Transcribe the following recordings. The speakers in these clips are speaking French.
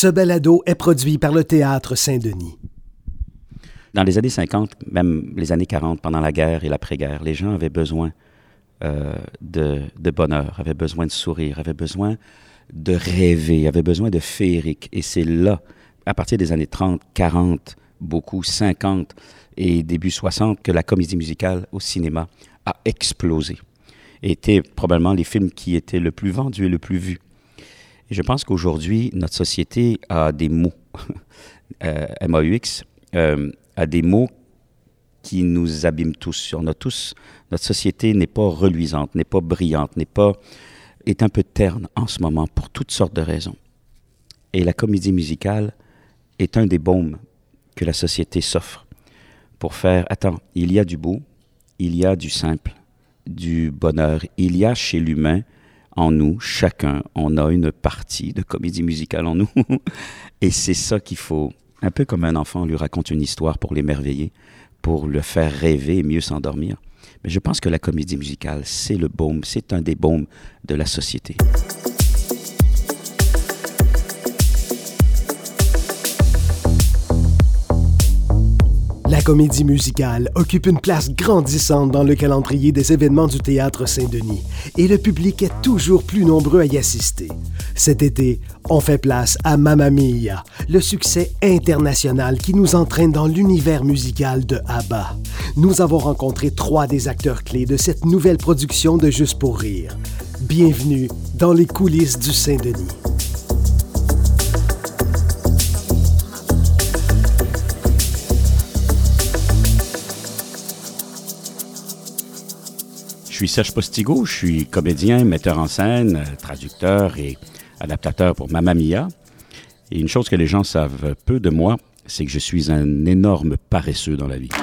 Ce balado est produit par le Théâtre Saint-Denis. Dans les années 50, même les années 40, pendant la guerre et l'après-guerre, les gens avaient besoin de bonheur, avaient besoin de sourire, avaient besoin de rêver, avaient besoin de féerique. Et c'est là, à partir des années 30, 40, beaucoup, 50 et début 60, que la comédie musicale au cinéma a explosé. Et étaient probablement les films qui étaient le plus vendus et le plus vus. Et je pense qu'aujourd'hui, notre société a des mots, MAUX, a des mots qui nous abîment tous. Notre société n'est pas reluisante, n'est pas brillante, est un peu terne en ce moment pour toutes sortes de raisons. Et la comédie musicale est un des baumes que la société s'offre pour faire, attends, il y a du beau, il y a du simple, du bonheur, il y a chez l'humain, en nous, chacun, on a une partie de comédie musicale en nous. Et c'est ça qu'il faut, un peu comme un enfant, on lui raconte une histoire pour l'émerveiller, pour le faire rêver et mieux s'endormir. Mais je pense que la comédie musicale, c'est le baume, c'est un des baumes de la société. La comédie musicale occupe une place grandissante dans le calendrier des événements du Théâtre Saint-Denis et le public est toujours plus nombreux à y assister. Cet été, on fait place à Mamma Mia, le succès international qui nous entraîne dans l'univers musical de ABBA. Nous avons rencontré 3 des acteurs clés de cette nouvelle production de Juste pour rire. Bienvenue dans les coulisses du Saint-Denis. Je suis Serge Postigo, je suis comédien, metteur en scène, traducteur et adaptateur pour Mamma Mia. Et une chose que les gens savent peu de moi, c'est que je suis un énorme paresseux dans la vie.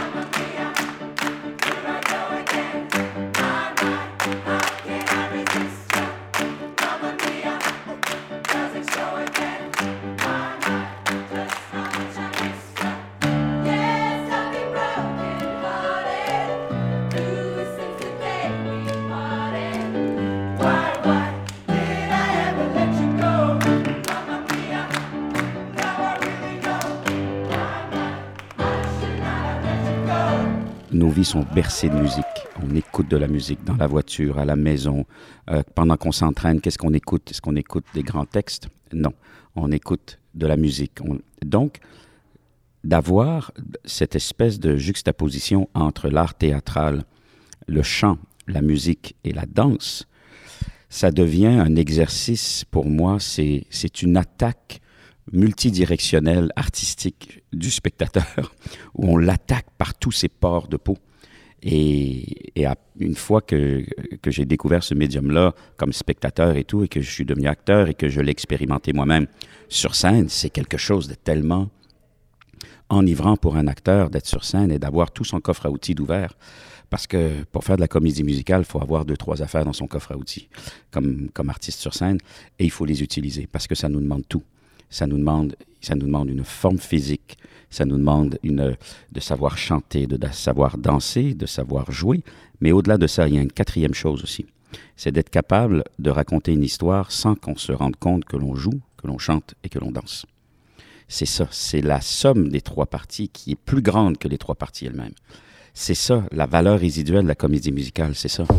Nos vies sont bercées de musique. On écoute de la musique dans la voiture, à la maison. Pendant qu'on s'entraîne, qu'est-ce qu'on écoute? Est-ce qu'on écoute des grands textes? Non. On écoute de la musique. Donc, d'avoir cette espèce de juxtaposition entre l'art théâtral, le chant, la musique et la danse, ça devient un exercice, pour moi, c'est une attaque multidirectionnelle, artistique du spectateur, où on l'attaque par tous ses pores de peau. Et une fois que j'ai découvert ce médium-là comme spectateur et tout, et que je suis devenu acteur et que je l'ai expérimenté moi-même sur scène, c'est quelque chose de tellement enivrant pour un acteur d'être sur scène et d'avoir tout son coffre à outils d'ouvert. Parce que pour faire de la comédie musicale, il faut avoir 2-3 affaires dans son coffre à outils comme artiste sur scène, et il faut les utiliser parce que ça nous demande tout. Ça nous demande une forme physique, ça nous demande de savoir chanter, de savoir danser, de savoir jouer. Mais au-delà de ça, il y a une 4e chose aussi. C'est d'être capable de raconter une histoire sans qu'on se rende compte que l'on joue, que l'on chante et que l'on danse. C'est ça, c'est la somme des 3 parties qui est plus grande que les 3 parties elles-mêmes. C'est ça, la valeur résiduelle de la comédie musicale, c'est ça.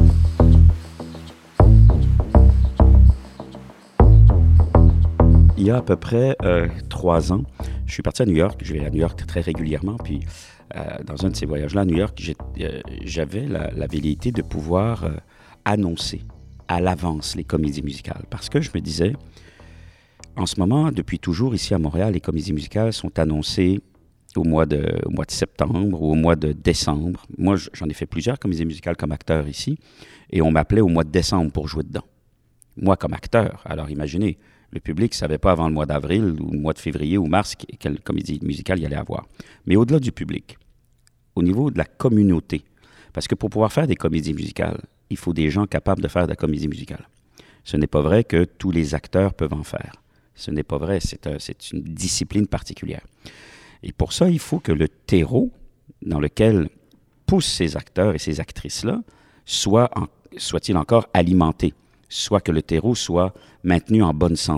Il y a à peu près 3 ans, je suis parti à New York. Je vais à New York très régulièrement. Puis, dans un de ces voyages-là à New York, j'avais la velléité de pouvoir annoncer à l'avance les comédies musicales. Parce que je me disais, en ce moment, depuis toujours, ici à Montréal, les comédies musicales sont annoncées au mois de septembre ou au mois de décembre. Moi, j'en ai fait plusieurs comédies musicales comme acteur ici. Et on m'appelait au mois de décembre pour jouer dedans. Moi, comme acteur, alors imaginez, le public ne savait pas avant le mois d'avril ou le mois de février ou mars quelle comédie musicale il y allait avoir. Mais au-delà du public, au niveau de la communauté, parce que pour pouvoir faire des comédies musicales, il faut des gens capables de faire de la comédie musicale. Ce n'est pas vrai que tous les acteurs peuvent en faire. Ce n'est pas vrai, c'est une discipline particulière. Et pour ça, il faut que le terreau dans lequel poussent ces acteurs et ces actrices-là soit-il encore alimenté, soit que le terreau soit maintenu en bonne santé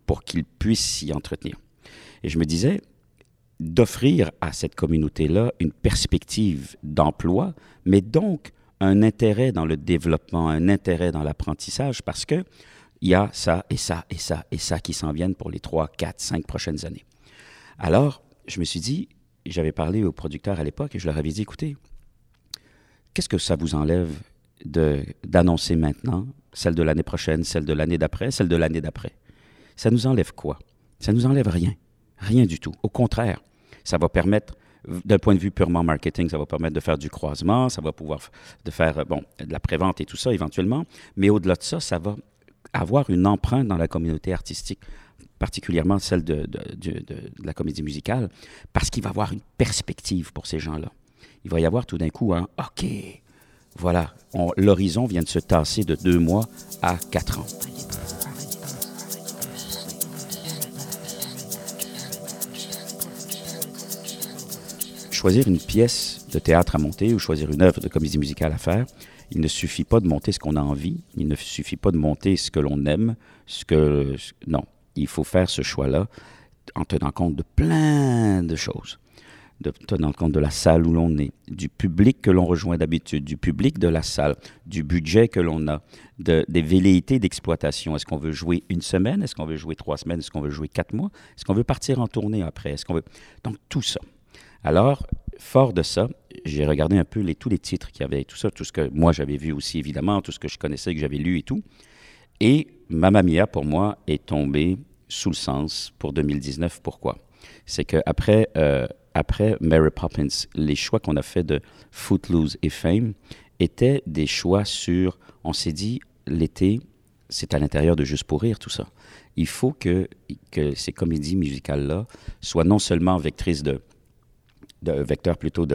pour qu'ils puissent s'y entretenir. Et je me disais, d'offrir à cette communauté-là une perspective d'emploi, mais donc un intérêt dans le développement, un intérêt dans l'apprentissage, parce que il y a ça et ça et ça et ça qui s'en viennent pour les 3, 4, 5 prochaines années. Alors, je me suis dit, j'avais parlé aux producteurs à l'époque et je leur avais dit, écoutez, qu'est-ce que ça vous enlève d'annoncer maintenant, celle de l'année prochaine, celle de l'année d'après, celle de l'année d'après? Ça nous enlève quoi? Ça nous enlève rien. Rien du tout. Au contraire, ça va permettre, d'un point de vue purement marketing, ça va permettre de faire du croisement, ça va pouvoir de faire de la prévente et tout ça éventuellement, mais au-delà de ça, ça va avoir une empreinte dans la communauté artistique, particulièrement celle de la comédie musicale, parce qu'il va y avoir une perspective pour ces gens-là. Il va y avoir tout d'un coup un « OK, voilà, l'horizon vient de se tasser de 2 mois à 4 ans ». Choisir une pièce de théâtre à monter ou choisir une œuvre de comédie musicale à faire, il ne suffit pas de monter ce qu'on a envie, il ne suffit pas de monter ce que l'on aime, non, il faut faire ce choix-là en tenant compte de plein de choses, de tenant compte de la salle où l'on est, du public que l'on rejoint d'habitude, du public de la salle, du budget que l'on a, des velléités d'exploitation. Est-ce qu'on veut jouer 1 semaine? Est-ce qu'on veut jouer 3 semaines? Est-ce qu'on veut jouer 4 mois? Est-ce qu'on veut partir en tournée après? Donc, tout ça. Alors, fort de ça, j'ai regardé un peu tous les titres qu'il y avait, tout ça, tout ce que moi j'avais vu aussi, évidemment, tout ce que je connaissais, que j'avais lu et tout. Et Mamma Mia, pour moi, est tombé sous le sens pour 2019. Pourquoi? C'est qu'après Mary Poppins, les choix qu'on a fait de Footloose et Fame étaient des choix sur, on s'est dit, l'été, c'est à l'intérieur de Juste pour rire, tout ça. Il faut que ces comédies musicales-là soient non seulement vectrices vecteur plutôt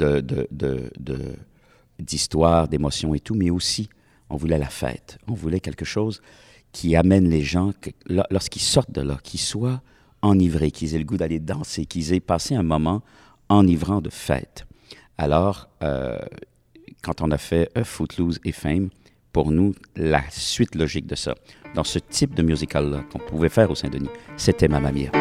d'histoire, d'émotion et tout, mais aussi, on voulait la fête. On voulait quelque chose qui amène les gens, lorsqu'ils sortent de là, qu'ils soient enivrés, qu'ils aient le goût d'aller danser, qu'ils aient passé un moment enivrant de fête. Alors, quand on a fait Footloose et Fame, pour nous, la suite logique de ça, dans ce type de musical-là qu'on pouvait faire au Saint-Denis, c'était Mamma Mia.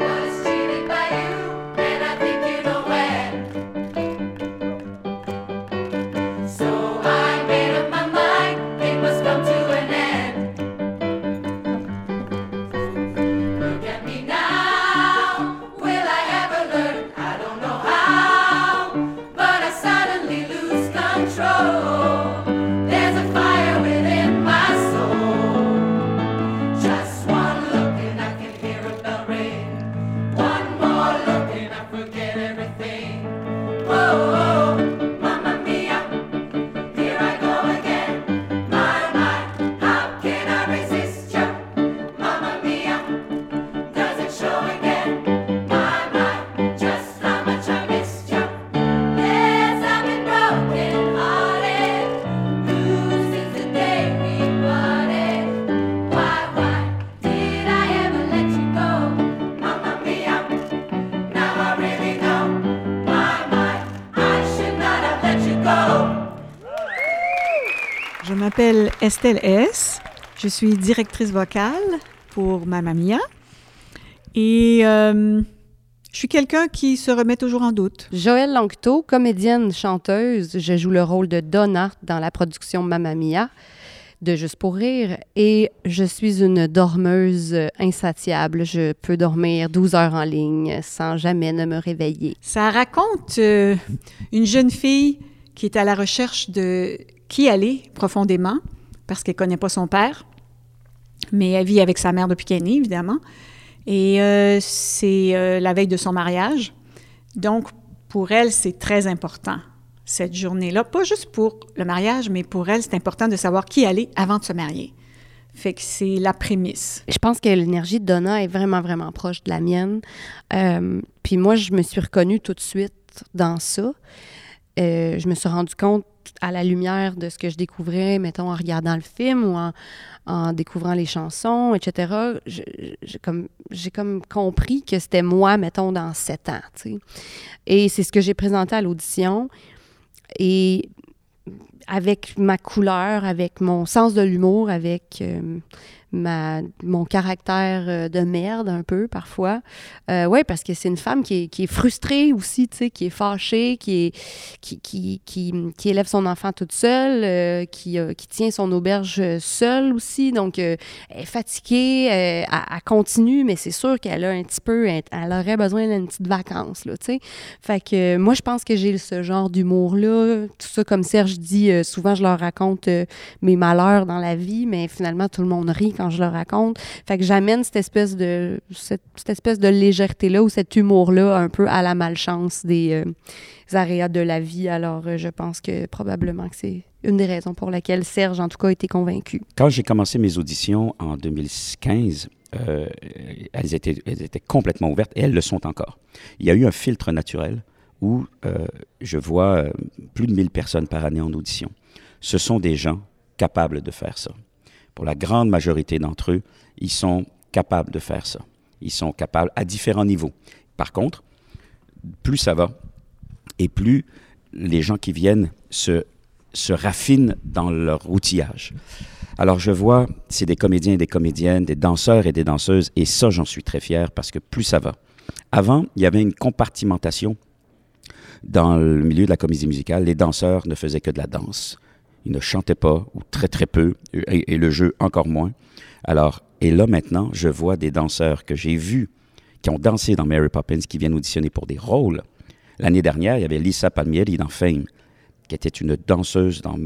Je m'appelle Estelle S. Je suis directrice vocale pour Mamma Mia. Et je suis quelqu'un qui se remet toujours en doute. Joëlle Lanctot, comédienne, chanteuse. Je joue le rôle de Donna dans la production Mamma Mia de Juste pour rire. Et je suis une dormeuse insatiable. Je peux dormir 12 heures en ligne sans jamais ne me réveiller. Ça raconte une jeune fille qui est à la recherche de qui elle est profondément, parce qu'elle ne connaît pas son père, mais elle vit avec sa mère depuis qu'elle est née, évidemment. Et c'est la veille de son mariage. Donc, pour elle, c'est très important, cette journée-là. Pas juste pour le mariage, mais pour elle, c'est important de savoir qui elle est avant de se marier. Fait que c'est la prémisse. Je pense que l'énergie de Donna est vraiment, vraiment proche de la mienne. Puis moi, je me suis reconnue tout de suite dans ça. Je me suis rendu compte à la lumière de ce que je découvrais, mettons, en regardant le film ou en découvrant les chansons, etc., j'ai comme compris que c'était moi, mettons, dans 7 ans, tu sais. Et c'est ce que j'ai présenté à l'audition. Et avec ma couleur, avec mon sens de l'humour, avec mon caractère de merde un peu parfois. Oui, parce que c'est une femme qui est frustrée aussi, tu sais, qui est fâchée, qui élève son enfant toute seule, qui tient son auberge seule aussi. Donc, elle est fatiguée, elle continue, mais c'est sûr qu'elle a un petit peu, elle aurait besoin d'une petite vacance, là, tu sais. Fait que moi, je pense que j'ai ce genre d'humour-là. Tout ça, comme Serge dit, souvent, je leur raconte mes malheurs dans la vie, mais finalement, tout le monde rit quand je le raconte. Fait que j'amène cette espèce de légèreté-là ou cet humour-là un peu à la malchance des aréas de la vie. Alors, je pense que probablement que c'est une des raisons pour laquelle Serge, en tout cas, a été convaincu. Quand j'ai commencé mes auditions en 2015, elles étaient complètement ouvertes et elles le sont encore. Il y a eu un filtre naturel où je vois plus de 1000 personnes par année en audition. Ce sont des gens capables de faire ça. Pour la grande majorité d'entre eux, ils sont capables de faire ça. Ils sont capables à différents niveaux. Par contre, plus ça va et plus les gens qui viennent se raffinent dans leur outillage. Alors je vois, c'est des comédiens et des comédiennes, des danseurs et des danseuses, et ça, j'en suis très fier parce que plus ça va. Avant, il y avait une compartimentation dans le milieu de la comédie musicale. Les danseurs ne faisaient que de la danse. Ils ne chantaient pas, ou très, très peu, et le jeu encore moins. Alors, et là, maintenant, je vois des danseurs que j'ai vus, qui ont dansé dans Mary Poppins, qui viennent auditionner pour des rôles. L'année dernière, il y avait Lisa Palmieri dans Fame, qui était une danseuse dans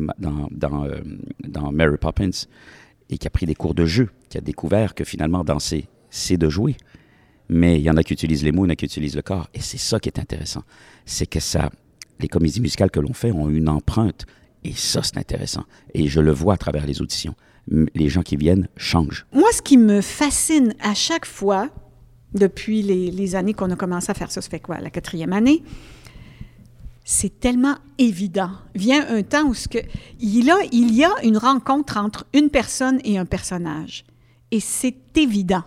Mary Poppins, et qui a pris des cours de jeu, qui a découvert que finalement, danser, c'est de jouer. Mais il y en a qui utilisent les mots, il y en a qui utilisent le corps. Et c'est ça qui est intéressant. C'est que les comédies musicales que l'on fait ont une empreinte. Et ça, c'est intéressant. Et je le vois à travers les auditions. Les gens qui viennent changent. Moi, ce qui me fascine à chaque fois, depuis les années qu'on a commencé à faire ça, ça fait quoi, la 4e année, c'est tellement évident. Vient un temps où il y a une rencontre entre une personne et un personnage. Et c'est évident.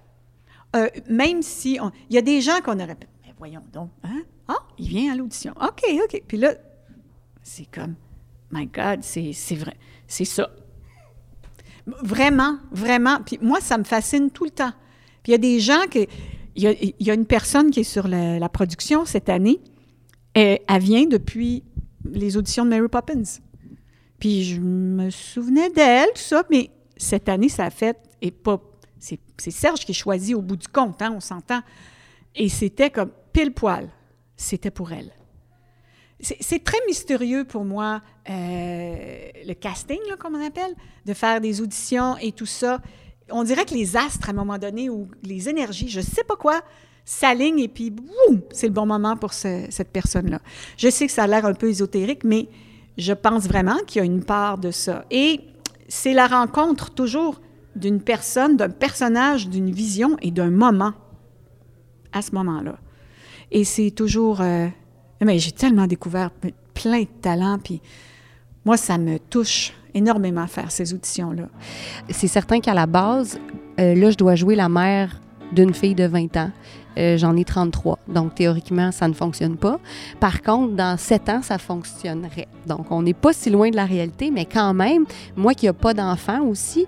Même si... il y a des gens qu'on aurait... Mais voyons donc, hein? Ah, il vient à l'audition. OK. Puis là, c'est comme... My God, c'est vrai. C'est ça. Vraiment. Puis moi, ça me fascine tout le temps. Puis il y a des gens il y a une personne qui est sur la production cette année. Elle vient depuis les auditions de Mary Poppins. Puis je me souvenais d'elle, tout ça, mais cette année, ça a fait... Et pas... C'est Serge qui est choisi au bout du compte, hein, on s'entend. Et c'était comme pile poil. C'était pour elle. C'est très mystérieux pour moi, le casting, là, comme on appelle, de faire des auditions et tout ça. On dirait que les astres, à un moment donné, ou les énergies, je ne sais pas quoi, s'alignent et puis, boum, c'est le bon moment pour cette personne-là. Je sais que ça a l'air un peu ésotérique, mais je pense vraiment qu'il y a une part de ça. Et c'est la rencontre toujours d'une personne, d'un personnage, d'une vision et d'un moment à ce moment-là. Et c'est toujours... mais j'ai tellement découvert plein de talents, puis moi, ça me touche énormément faire ces auditions-là. C'est certain qu'à la base, là, je dois jouer la mère d'une fille de 20 ans. J'en ai 33, donc théoriquement, ça ne fonctionne pas. Par contre, dans 7 ans, ça fonctionnerait. Donc, on n'est pas si loin de la réalité, mais quand même, moi qui n'ai pas d'enfant aussi,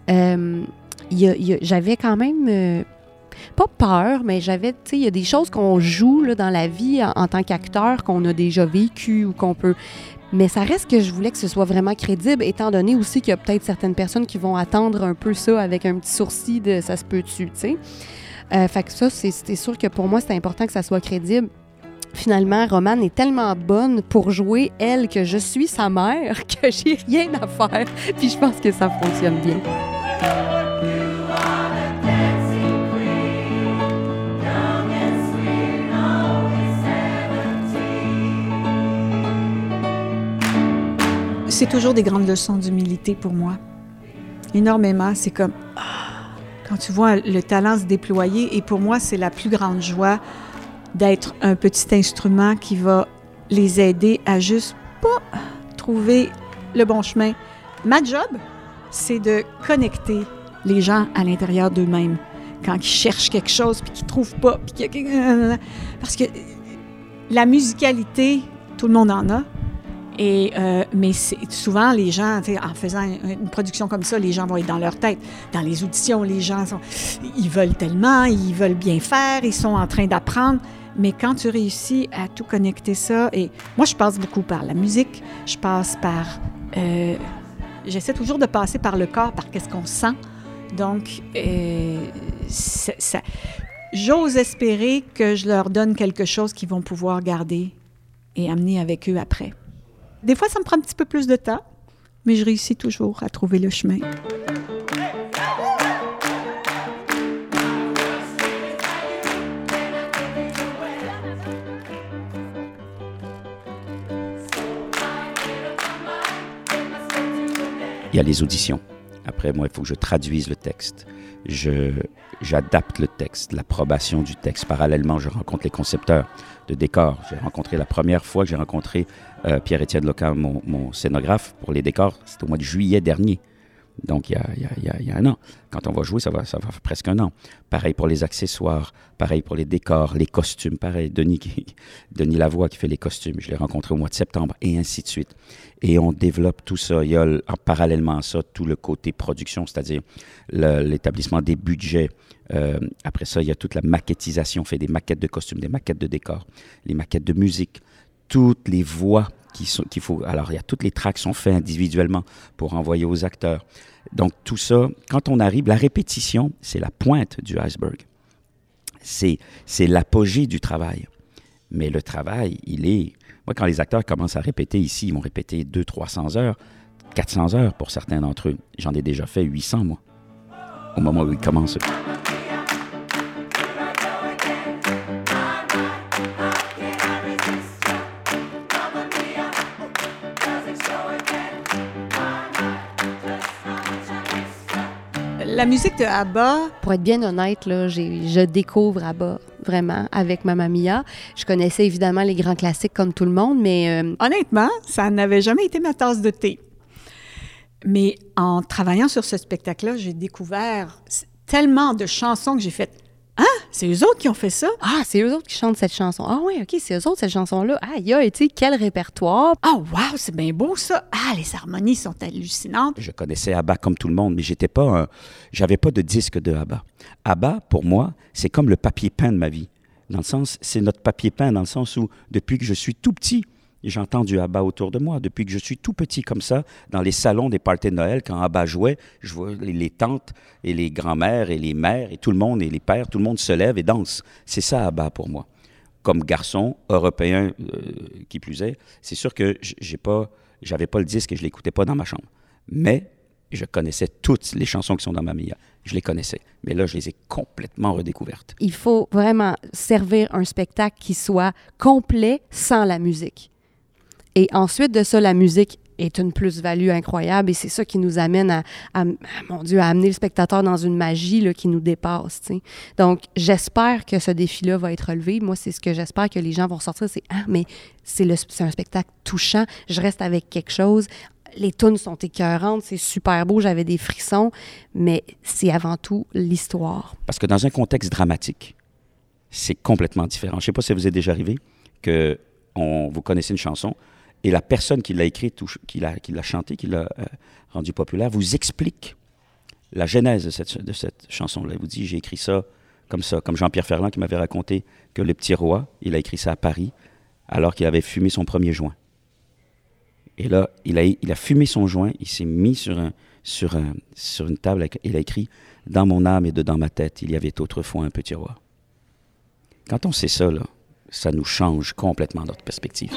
j'avais quand même... pas peur, mais j'avais, tu sais, il y a des choses qu'on joue là, dans la vie en tant qu'acteur, qu'on a déjà vécues ou qu'on peut... Mais ça reste que je voulais que ce soit vraiment crédible, étant donné aussi qu'il y a peut-être certaines personnes qui vont attendre un peu ça avec un petit sourcil de « ça se peut-tu », tu sais. Fait que ça, c'est sûr que pour moi, c'est important que ça soit crédible. Finalement, Romane est tellement bonne pour jouer, elle, que je suis sa mère, que j'ai rien à faire. Puis je pense que ça fonctionne bien. C'est toujours des grandes leçons d'humilité pour moi. Énormément. C'est comme... quand tu vois le talent se déployer, et pour moi, c'est la plus grande joie d'être un petit instrument qui va les aider à juste pas trouver le bon chemin. Ma job, c'est de connecter les gens à l'intérieur d'eux-mêmes. Quand ils cherchent quelque chose, puis qu'ils ne trouvent pas, puis parce que la musicalité, tout le monde en a. Mais souvent, les gens, en faisant une production comme ça, les gens vont être dans leur tête. Dans les auditions, les gens, ils veulent tellement, ils veulent bien faire, ils sont en train d'apprendre. Mais quand tu réussis à tout connecter ça, et moi, je passe beaucoup par la musique, je passe par... j'essaie toujours de passer par le corps, par qu'est-ce qu'on sent. Donc, j'ose espérer que je leur donne quelque chose qu'ils vont pouvoir garder et amener avec eux après. Des fois, ça me prend un petit peu plus de temps, mais je réussis toujours à trouver le chemin. Il y a les auditions. Après, moi, il faut que je traduise le texte. J'adapte le texte, l'approbation du texte. Parallèlement, je rencontre les concepteurs de décors. J'ai rencontré la première fois que j'ai rencontré Pierre-Étienne Loca, mon scénographe, pour les décors. C'était au mois de juillet dernier. Donc, il y a un an. Quand on va jouer, ça va faire presque un an. Pareil pour les accessoires, pareil pour les décors, les costumes, pareil. Denis Lavoie qui fait les costumes, je l'ai rencontré au mois de septembre, et ainsi de suite. Et on développe tout ça. Il y a parallèlement à ça tout le côté production, c'est-à-dire l'établissement des budgets. Après ça, il y a toute la maquettisation. On fait des maquettes de costumes, des maquettes de décors, les maquettes de musique, toutes les voix qu'il faut. Alors, il y a toutes les tracks sont faites individuellement pour envoyer aux acteurs. Donc, tout ça, quand on arrive, la répétition, c'est la pointe du iceberg. C'est l'apogée du travail. Mais le travail, moi, quand les acteurs commencent à répéter ici, ils vont répéter 200-300 heures, 400 heures pour certains d'entre eux. J'en ai déjà fait 800, moi, au moment où ils commencent. La musique de ABBA... Pour être bien honnête, là, je découvre ABBA, vraiment, avec Mamma Mia. Je connaissais évidemment les grands classiques comme tout le monde, mais... Honnêtement, ça n'avait jamais été ma tasse de thé. Mais en travaillant sur ce spectacle-là, j'ai découvert tellement de chansons que j'ai fait « Ah, c'est eux autres qui ont fait ça? » Ah, c'est eux autres qui chantent cette chanson. Ah oui, OK, c'est eux autres cette chanson-là. Ah, il y a, tu sais, quel répertoire. Ah, wow, c'est bien beau ça. Ah, les harmonies sont hallucinantes. Je connaissais ABBA comme tout le monde, mais j'avais pas de disque de ABBA. ABBA, pour moi, c'est comme le papier peint de ma vie. Dans le sens, c'est notre papier peint dans le sens où, depuis que je suis tout petit, j'entends du ABBA autour de moi. Depuis que je suis tout petit comme ça, dans les salons des parties de Noël, quand ABBA jouait, je vois les tantes et les grands-mères et les mères et tout le monde et les pères, tout le monde se lève et danse. C'est ça ABBA pour moi. Comme garçon européen qui plus est, c'est sûr que j'avais pas le disque et je l'écoutais pas dans ma chambre. Mais je connaissais toutes les chansons qui sont dans Mamma Mia. Je les connaissais. Mais là, je les ai complètement redécouvertes. Il faut vraiment servir un spectacle qui soit complet sans la musique. Et ensuite de ça, la musique est une plus-value incroyable et c'est ça qui nous amène à amener le spectateur dans une magie là, qui nous dépasse. T'sais. Donc, j'espère que ce défi-là va être relevé. Moi, c'est ce que j'espère que les gens vont ressortir. C'est « Ah, mais c'est un spectacle touchant. Je reste avec quelque chose. » Les tunes sont écœurantes, c'est super beau, j'avais des frissons, mais c'est avant tout l'histoire. Parce que dans un contexte dramatique, c'est complètement différent. Je ne sais pas si vous est déjà arrivé que vous connaissez une chanson et la personne qui l'a écrite, qui l'a chantée, qui l'a rendue populaire, vous explique la genèse de cette chanson-là. Il vous dit, j'ai écrit ça, comme Jean-Pierre Ferland qui m'avait raconté que le petit roi, il a écrit ça à Paris alors qu'il avait fumé son premier joint. Et là, il a fumé son joint, il s'est mis sur une table, il a écrit « Dans mon âme et dedans ma tête, il y avait autrefois un petit roi ». Quand on sait ça, là, ça nous change complètement notre perspective.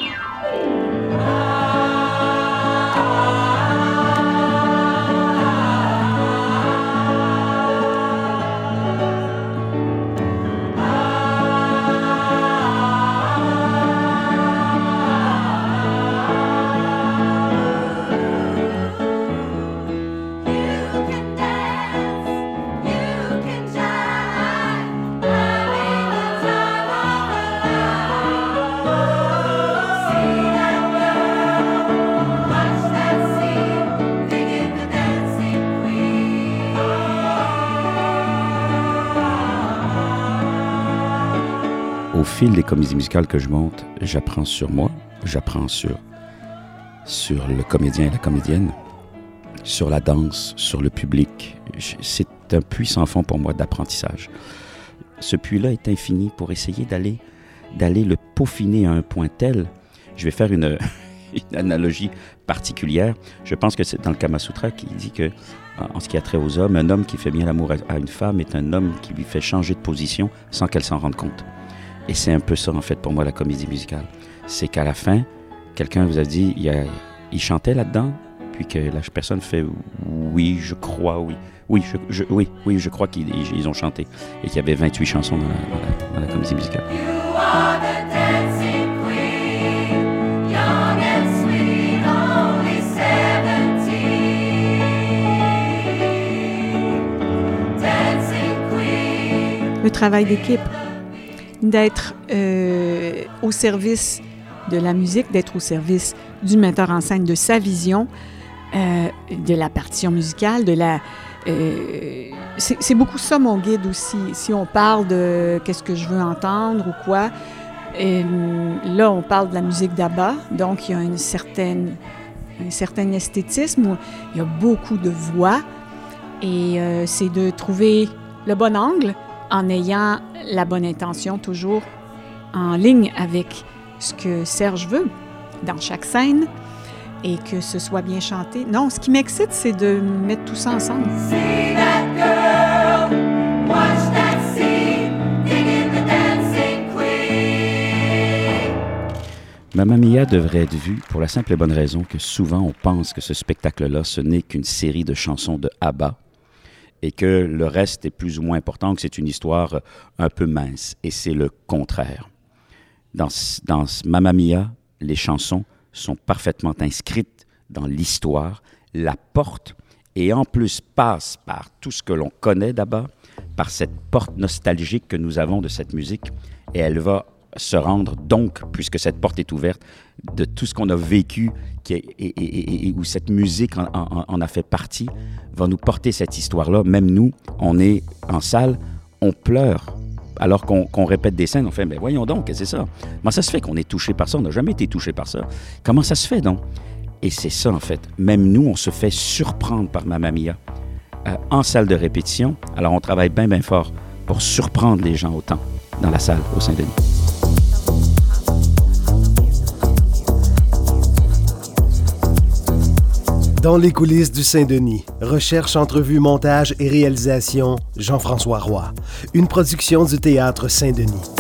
Au fil des comédies musicales que je monte, j'apprends sur moi, j'apprends sur sur le comédien et la comédienne, sur la danse, sur le public. C'est un puits sans fond pour moi d'apprentissage. Ce puits-là est infini pour essayer d'aller le peaufiner à un point tel. Je vais faire une analogie particulière. Je pense que c'est dans le Kama Sutra qui dit que, en ce qui a trait aux hommes, un homme qui fait bien l'amour à une femme est un homme qui lui fait changer de position sans qu'elle s'en rende compte. Et c'est un peu ça, en fait, pour moi, la comédie musicale. C'est qu'à la fin, quelqu'un vous a dit, il chantait là-dedans, puis que la personne fait « oui, je crois, oui ». Oui, je crois qu'ils ont chanté. Et qu'il y avait 28 chansons dans la comédie musicale. You are the dancing queen, young and sweet, only 17. Dancing queen. Le travail d'équipe, d'être au service de la musique, d'être au service du metteur en scène, de sa vision, de la partition musicale, de la... c'est beaucoup ça mon guide aussi. Si on parle de qu'est-ce que je veux entendre ou quoi, là on parle de la musique d'ABBA, donc il y a un certain esthétisme où il y a beaucoup de voix et c'est de trouver le bon angle en ayant la bonne intention toujours en ligne avec ce que Serge veut dans chaque scène. Et que ce soit bien chanté. Non, ce qui m'excite, c'est de mettre tout ça ensemble. See that girl, watch that scene, digging the dancing queen. Mamma Mia devrait être vue pour la simple et bonne raison que souvent on pense que ce spectacle-là, ce n'est qu'une série de chansons de ABBA et que le reste est plus ou moins important, que c'est une histoire un peu mince. Et c'est le contraire. Dans Mamma Mia, les chansons sont parfaitement inscrites dans l'histoire, la porte et en plus passe par tout ce que l'on connaît d'abord, par cette porte nostalgique que nous avons de cette musique et elle va se rendre donc, puisque cette porte est ouverte, de tout ce qu'on a vécu et où cette musique en a fait partie, va nous porter cette histoire-là. Même nous, on est en salle, on pleure. Alors qu'on répète des scènes, on fait « mais voyons donc, qu'est-ce que c'est ça? Comment ça se fait qu'on est touché par ça? On n'a jamais été touché par ça. Comment ça se fait donc? » Et c'est ça, en fait. Même nous, on se fait surprendre par Mamma Mia en salle de répétition. Alors, on travaille bien, bien fort pour surprendre les gens autant dans la salle au Saint-Denis. Dans les coulisses du Saint-Denis, recherche, entrevue, montage et réalisation, Jean-François Roy. Une production du Théâtre Saint-Denis.